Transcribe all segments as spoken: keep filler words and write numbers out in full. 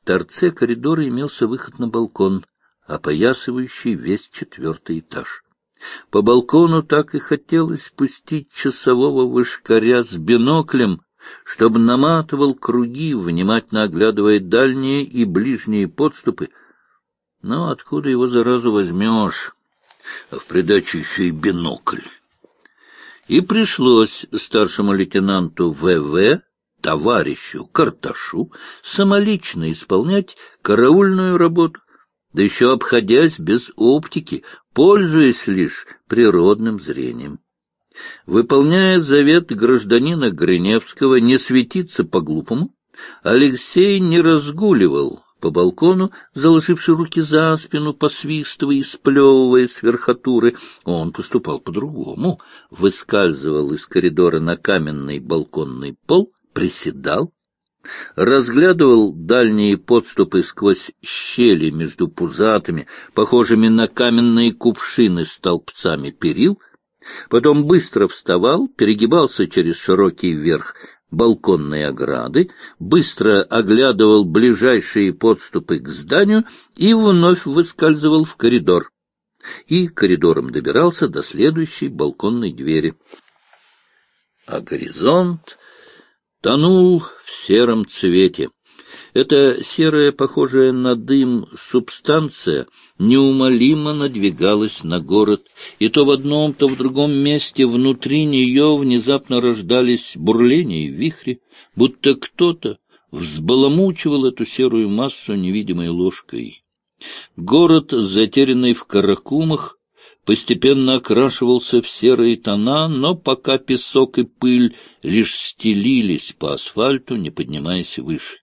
торце коридора имелся выход на балкон, опоясывающий весь четвертый этаж. По балкону так и хотелось пустить часового вышкаря с биноклем, чтобы наматывал круги, внимательно оглядывая дальние и ближние подступы. Но откуда его заразу возьмешь? А в придачу еще и бинокль. И пришлось старшему лейтенанту вэ вэ, товарищу Карташу, самолично исполнять караульную работу, да еще обходясь без оптики, пользуясь лишь природным зрением. Выполняя завет гражданина Гриневского не светиться по-глупому, Алексей не разгуливал по балкону, заложивши руки за спину, посвистывая и сплевывая с верхотуры. Он поступал по-другому, выскальзывал из коридора на каменный балконный пол, приседал, разглядывал дальние подступы сквозь щели между пузатыми, похожими на каменные кувшины столбцами перил, потом быстро вставал, перегибался через широкий верх балконной ограды, быстро оглядывал ближайшие подступы к зданию и вновь выскальзывал в коридор. И коридором добирался до следующей балконной двери. А горизонт тонул в сером цвете. Эта серая, похожая на дым субстанция неумолимо надвигалась на город, и то в одном, то в другом месте внутри нее внезапно рождались бурления и вихри, будто кто-то взбаламучивал эту серую массу невидимой ложкой. Город, затерянный в каракумах, постепенно окрашивался в серые тона, но пока песок и пыль лишь стелились по асфальту, не поднимаясь выше.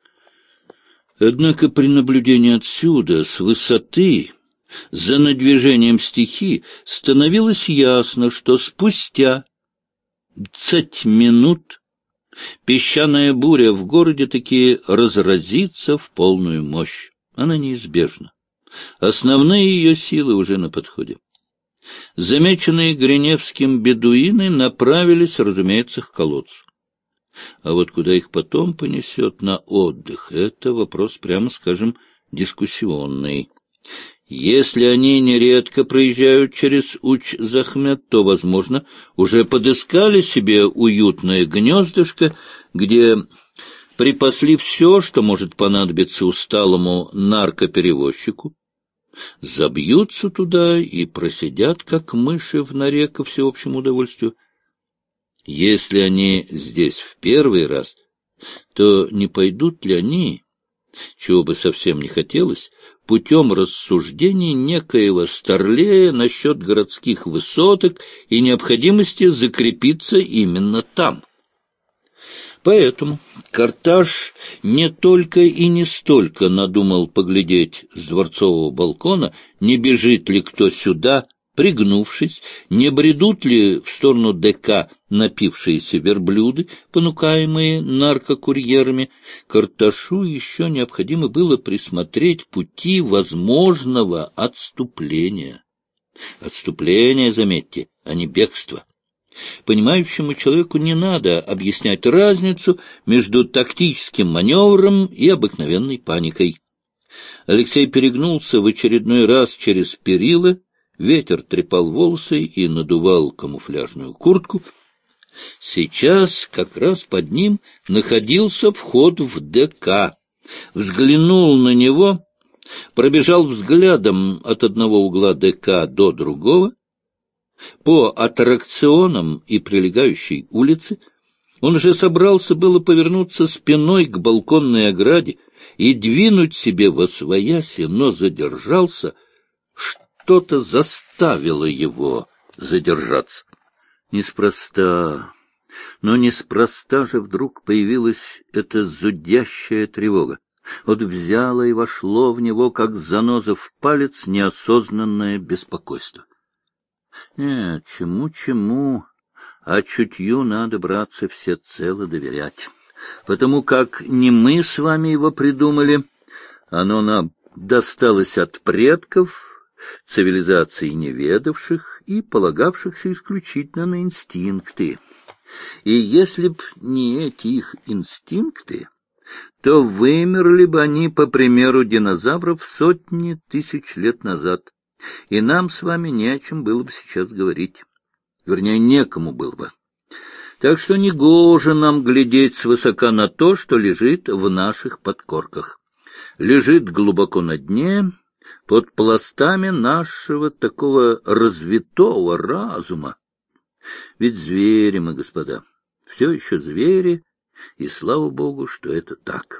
Однако при наблюдении отсюда, с высоты, за надвижением стихии, становилось ясно, что спустя двадцать минут песчаная буря в городе таки разразится в полную мощь. Она неизбежна. Основные ее силы уже на подходе. Замеченные Гриневским бедуины направились, разумеется, к колодцу. А вот куда их потом понесет на отдых, это вопрос, прямо скажем, дискуссионный. Если они нередко проезжают через Уч-Захмет, то, возможно, уже подыскали себе уютное гнездышко, где припасли все, что может понадобиться усталому наркоперевозчику, забьются туда и просидят, как мыши в норе, ко всеобщему удовольствию. Если они здесь в первый раз, то не пойдут ли они, чего бы совсем не хотелось, путем рассуждений некоего Старлея насчет городских высоток и необходимости закрепиться именно там? Поэтому Карташ не только и не столько надумал поглядеть с дворцового балкона, не бежит ли кто сюда, пригнувшись, не бредут ли в сторону ДК напившиеся верблюды, понукаемые наркокурьерами. Карташу еще необходимо было присмотреть пути возможного отступления. Отступление, заметьте, а не бегство. Понимающему человеку не надо объяснять разницу между тактическим маневром и обыкновенной паникой. Алексей перегнулся в очередной раз через перила, ветер трепал волосы и надувал камуфляжную куртку. Сейчас как раз под ним находился вход в ДК. Взглянул на него, пробежал взглядом от одного угла ДК до другого. По аттракционам и прилегающей улице он же собрался было повернуться спиной к балконной ограде и двинуть себе восвояси, но задержался. Что-то заставило его задержаться. Неспроста, но неспроста же вдруг появилась эта зудящая тревога. Вот взяло и вошло в него, как заноза в палец, неосознанное беспокойство. Нет, чему-чему, а чутью надо браться всецело доверять, потому как не мы с вами его придумали, оно нам досталось от предков, цивилизаций неведавших и полагавшихся исключительно на инстинкты. И если б не эти их инстинкты, то вымерли бы они, по примеру динозавров, сотни тысяч лет назад, и нам с вами не о чем было бы сейчас говорить. Вернее, некому было бы. Так что негоже нам глядеть свысока на то, что лежит в наших подкорках. Лежит глубоко на дне, под пластами нашего такого развитого разума. Ведь звери мы, господа, все еще звери, и слава богу, что это так.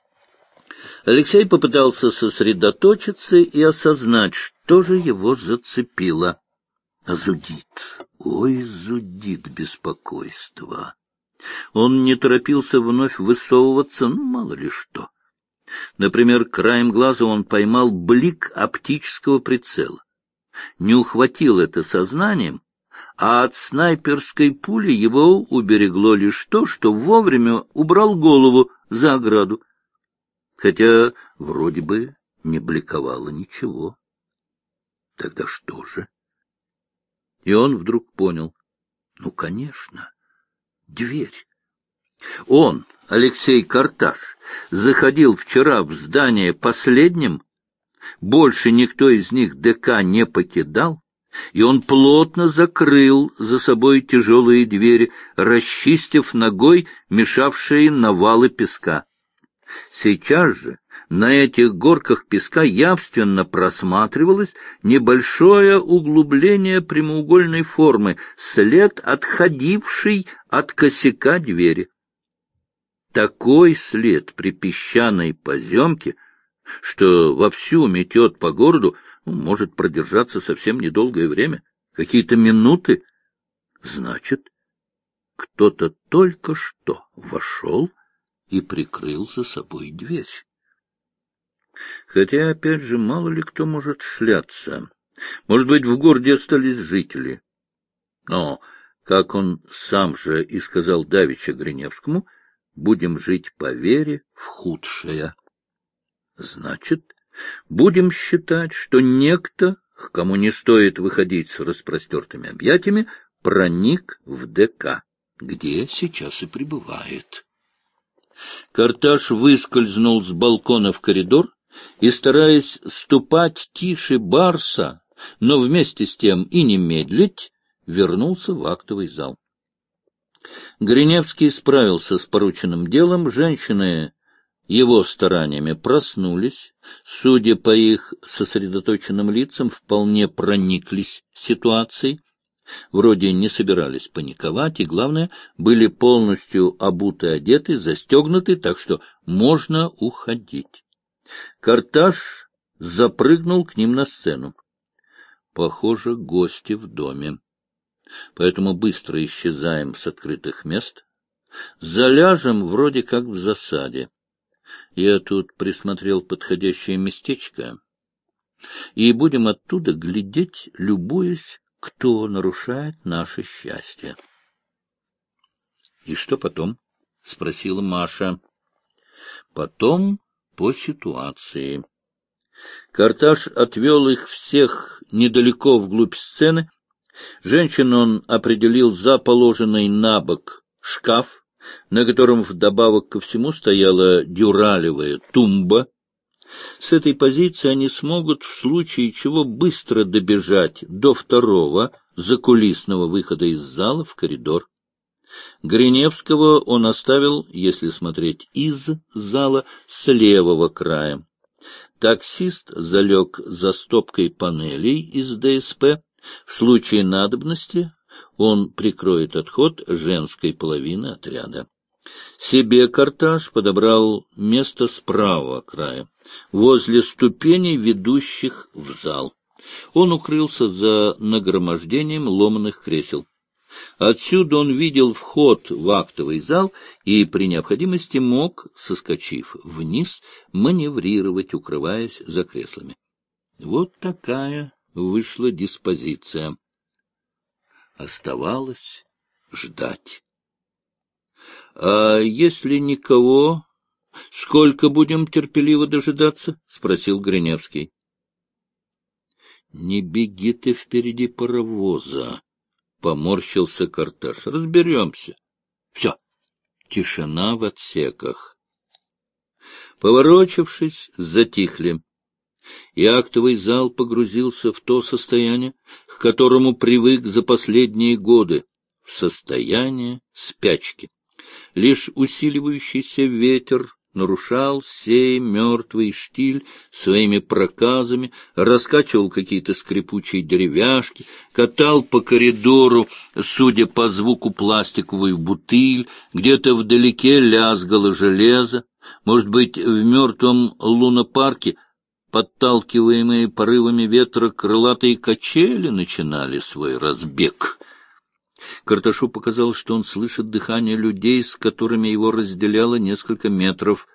Алексей попытался сосредоточиться и осознать, что же его зацепило. Зудит, ой, зудит беспокойство. Он не торопился вновь высовываться, ну, мало ли что. Например, краем глаза он поймал блик оптического прицела. Не ухватил это сознанием, а от снайперской пули его уберегло лишь то, что вовремя убрал голову за ограду, хотя вроде бы не бликовало ничего. Тогда что же? И он вдруг понял. Ну, конечно, дверь. Он, Алексей Карташ, заходил вчера в здание последним, больше никто из них ДК не покидал, и он плотно закрыл за собой тяжелые двери, расчистив ногой мешавшие навалы песка. Сейчас же на этих горках песка явственно просматривалось небольшое углубление прямоугольной формы, след, отходивший от косяка двери. Такой след при песчаной поземке, что вовсю метет по городу, может продержаться совсем недолгое время, какие-то минуты. Значит, кто-то только что вошел и прикрыл за собой дверь. Хотя, опять же, мало ли кто может шляться. Может быть, в городе остались жители. Но, как он сам же и сказал давеча Гриневскому, будем жить по вере в худшее. Значит, будем считать, что некто, к кому не стоит выходить с распростертыми объятиями, проник в ДК, где сейчас и пребывает. Карташ выскользнул с балкона в коридор и, стараясь ступать тише барса, но вместе с тем и не медлить, вернулся в актовый зал. Гриневский справился с порученным делом, женщины его стараниями проснулись, судя по их сосредоточенным лицам, вполне прониклись ситуацией, вроде не собирались паниковать, и, главное, были полностью обуты, одеты, застегнуты, так что можно уходить. Карташ запрыгнул к ним на сцену. Похоже, гости в доме. Поэтому быстро исчезаем с открытых мест. Заляжем вроде как в засаде. Я тут присмотрел подходящее местечко, и будем оттуда глядеть, любуясь, кто нарушает наше счастье. — И что потом? — спросила Маша. — Потом по ситуации. Карташ отвел их всех недалеко вглубь сцены. Женщин он определил за положенный на бок шкаф, на котором вдобавок ко всему стояла дюралевая тумба. С этой позиции они смогут в случае чего быстро добежать до второго закулисного выхода из зала в коридор. Гриневского он оставил, если смотреть из зала, с левого края. Таксист залег за стопкой панелей из ДСП. В случае надобности он прикроет отход женской половины отряда. Себе Карташ подобрал место с правого края, возле ступеней, ведущих в зал. Он укрылся за нагромождением ломаных кресел. Отсюда он видел вход в актовый зал и при необходимости мог, соскочив вниз, маневрировать, укрываясь за креслами. Вот такая вышла диспозиция. Оставалось ждать. — А если никого, сколько будем терпеливо дожидаться? — спросил Гриневский. — Не беги ты впереди паровоза, — поморщился Карташ. — Разберемся. Все, тишина в отсеках. Поворочившись, затихли, и актовый зал погрузился в то состояние, к которому привык за последние годы, в состояние спячки. Лишь усиливающийся ветер нарушал сей мертвый штиль своими проказами, раскачивал какие-то скрипучие деревяшки, катал по коридору, судя по звуку, пластиковую бутыль, где-то вдалеке лязгало железо. Может быть, в мертвом лунопарке, подталкиваемые порывами ветра, крылатые качели начинали свой разбег. Карташу показалось, что он слышит дыхание людей, с которыми его разделяло несколько метров.